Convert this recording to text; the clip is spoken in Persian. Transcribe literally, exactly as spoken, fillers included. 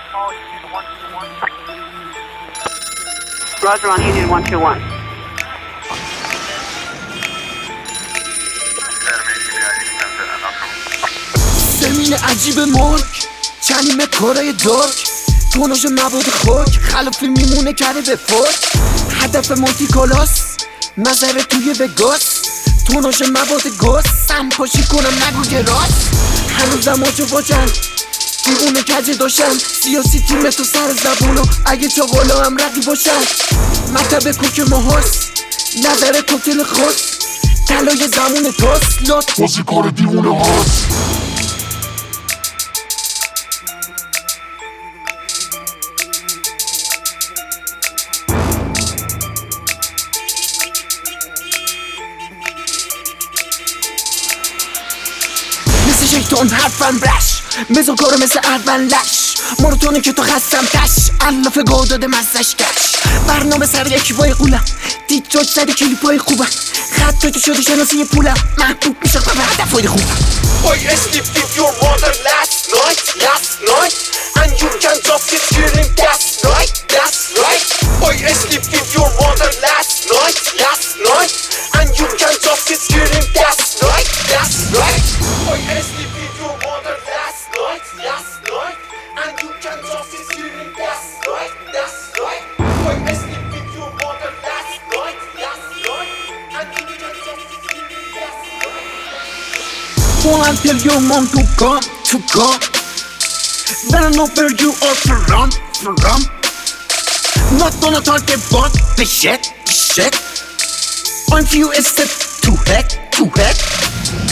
Roger on Union one two one. زمین عجیب ملک چنیم کارای دارک توناژ مواد خاک خلاف میمونه کرده به فرق هدف مونتیکالاس نظر توی وگاس توناژ مواد گاز سم پاشی کنم نگو که راست هنوزم آجو باجن دیوونه کجه داشتن سیاسی تیم تو سر زبونو اگه چاقالا هم رقی باشن مطب کوک ماهاست نظر کوکتل خاص طلای زمون تاست لات بازی کار دیوونه هاست مثل شیطان حرفم رش بزن کارو مثل اول لش ماراتونه که تو خستم تش علاف گاه داده مزش کش برنامه سر یکی بای قولم تیک تاک سر کلیپای خوبم خط تو شده شناسی پولم محبوب میشم و هدفای خوبم Boy, I slept with your mother last night, last night And you can just keep screaming, that's right, that's right Boy, I slept with your mother last night, last night And you can just keep screaming, that's right, that's right Boy, I slept with your mother last night, last night And you can just keep screaming, that's right, that's right Boy, I slept with your mother last night, last night And you can just keep screaming, that's right Won't tell your mom to come, to come Better know where you are to run, to run Not gonna talk about the shit, the shit I'm few a step too head, too head